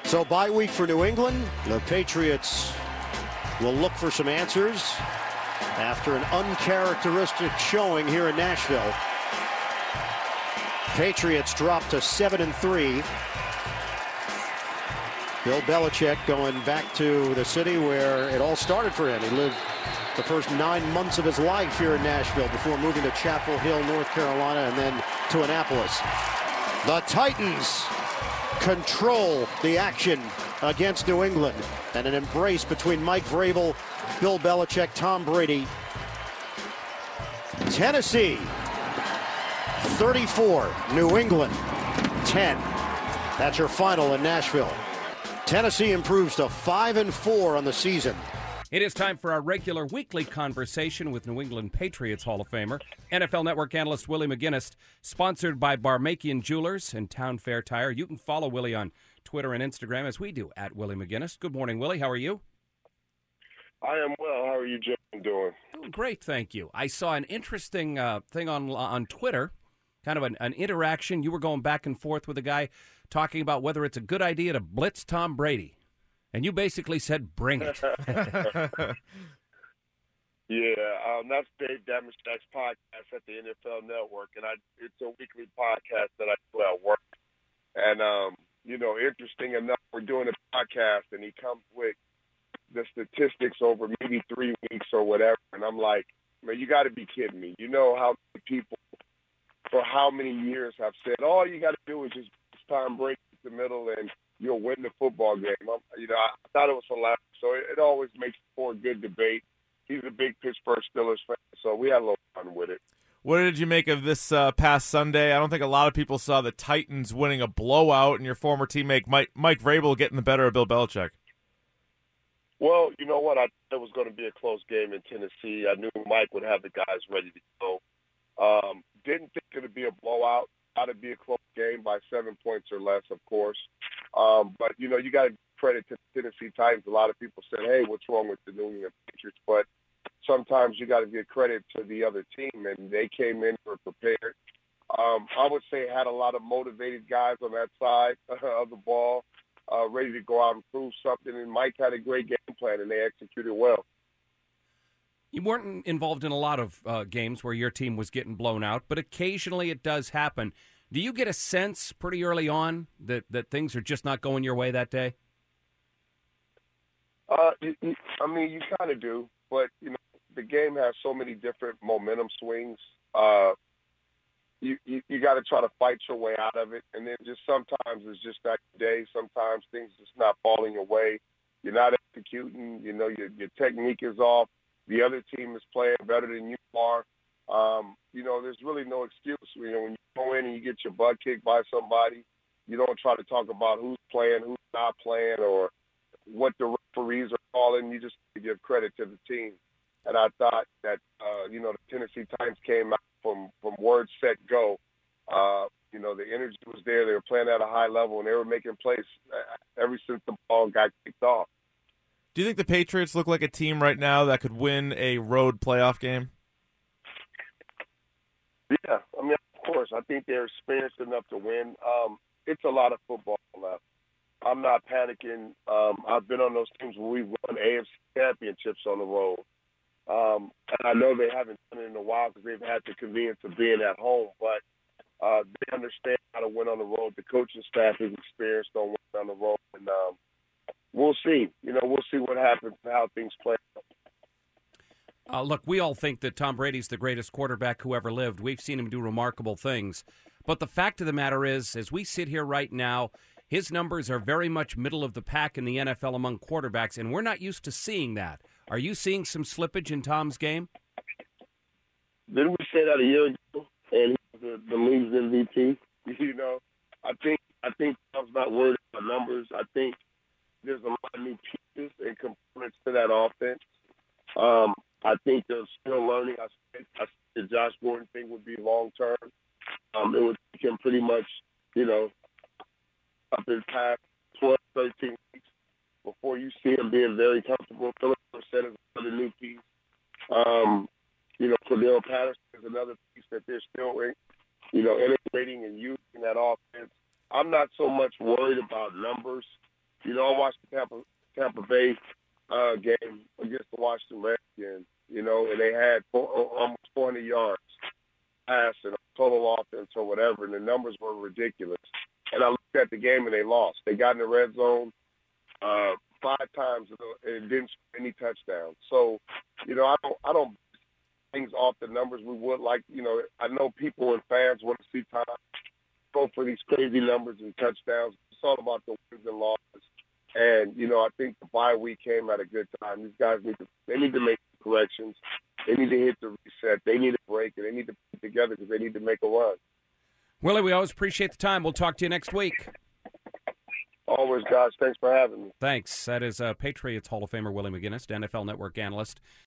So bye week for New England. The Patriots will look for some answers after an uncharacteristic showing here in Nashville. Patriots dropped to 7-3. Bill Belichick going back to the city where it all started for him. He lived the first 9 months of his life here in Nashville before moving to Chapel Hill, North Carolina, and then to Annapolis. The Titans control the action against New England, and an embrace between Mike Vrabel, Bill Belichick, Tom Brady. Tennessee 34, New England 10. That's your final in Nashville. Tennessee improves to 5-4 on the season. It is time for our regular weekly conversation with New England Patriots Hall of Famer, NFL Network analyst Willie McGinnis, sponsored by Barmakian Jewelers and Town Fair Tire. You can follow Willie on Twitter and Instagram, as we do, at Willie McGinnis. Good morning, Willie. How are you? I am well. How are you, Jim, doing? Great, thank you. I saw an interesting thing on Twitter, kind of an interaction. You were going back and forth with a guy talking about whether it's a good idea to blitz Tom Brady. And you basically said, bring it. That's Dave Damashek's podcast at the NFL Network, and it's a weekly podcast that I do at work. And, interesting enough, we're doing a podcast, and he comes with the statistics over maybe 3 weeks or whatever, and I'm like, man, you got to be kidding me. You know how many people for how many years have said, all you got to do is just Tom Brady in the middle and you'll win the football game. I thought it was hilarious. So it always makes for a good debate. He's a big Pittsburgh Steelers fan, so we had a little fun with it. What did you make of this past Sunday? I don't think a lot of people saw the Titans winning a blowout and your former teammate Mike Vrabel getting the better of Bill Belichick. Well, you know what? I thought it was going to be a close game in Tennessee. I knew Mike would have the guys ready to go. Didn't think it would be a blowout. Thought it'd be a close game by 7 points or less, of course. But, you got to credit to the Tennessee Titans. A lot of people said, hey, what's wrong with the New England Patriots? But sometimes you got to give credit to the other team, and they came in, were prepared. I would say had a lot of motivated guys on that side of the ball, ready to go out and prove something. And Mike had a great game plan, and they executed well. You weren't involved in a lot of games where your team was getting blown out, but occasionally it does happen. Do you get a sense pretty early on that things are just not going your way that day? You kind of do, but, the game has so many different momentum swings. You got to try to fight your way out of it, and then just sometimes it's just that day. Sometimes things just not falling your way. You're not executing. Your technique is off. The other team is playing better than you are. There's really no excuse. When you go in and you get your butt kicked by somebody, you don't try to talk about who's playing, who's not playing, or what the referees are calling. You just give credit to the team. And I thought that, the Tennessee Titans came out from word, set, go. The energy was there. They were playing at a high level, and they were making plays ever since the ball got kicked off. Do you think the Patriots look like a team right now that could win a road playoff game? Yeah, of course. I think they're experienced enough to win. It's a lot of football left. I'm not panicking. I've been on those teams where we've won AFC championships on the road. And I know they haven't done it in a while because they've had the convenience of being at home, but they understand how to win on the road. The coaching staff is experienced on winning on the road, and we'll see. We'll see what happens and how things play out. Look, we all think that Tom Brady's the greatest quarterback who ever lived. We've seen him do remarkable things. But the fact of the matter is, as we sit here right now, his numbers are very much middle of the pack in the NFL among quarterbacks, and we're not used to seeing that. Are you seeing some slippage in Tom's game? Didn't we say that a year ago? And he was the league's MVP. I think Tom's not worried about numbers. I think there's a lot of new pieces and components to that offense. I think they're still learning. I think the Josh Gordon thing would be long term. It would take him pretty much, up his past 12, 13 weeks before you see him being very comfortable. Philip said is another new piece. Cordell Patterson is another piece that they're still, integrating and using that offense. I'm not so much worried about numbers. You know, I watched the Tampa Bay game against the Washington Redskins, you know, and they had almost 400 yards passing, total offense or whatever, and the numbers were ridiculous. And I looked at the game and they lost. They got in the red zone 5 times and didn't score any touchdowns. So, you know, I don't things off the numbers. We would like, you know, I know people and fans want to see Tom go for these crazy numbers and touchdowns. It's all about the wins and losses. And, you know, I think the bye week came at a good time. These guys need to make corrections. They need to hit the reset. They need to break, and they need to put it together because they need to make a run. Willie, we always appreciate the time. We'll talk to you next week. Always, guys. Thanks for having me. Thanks. That is Patriots Hall of Famer Willie McGinnis, NFL Network analyst.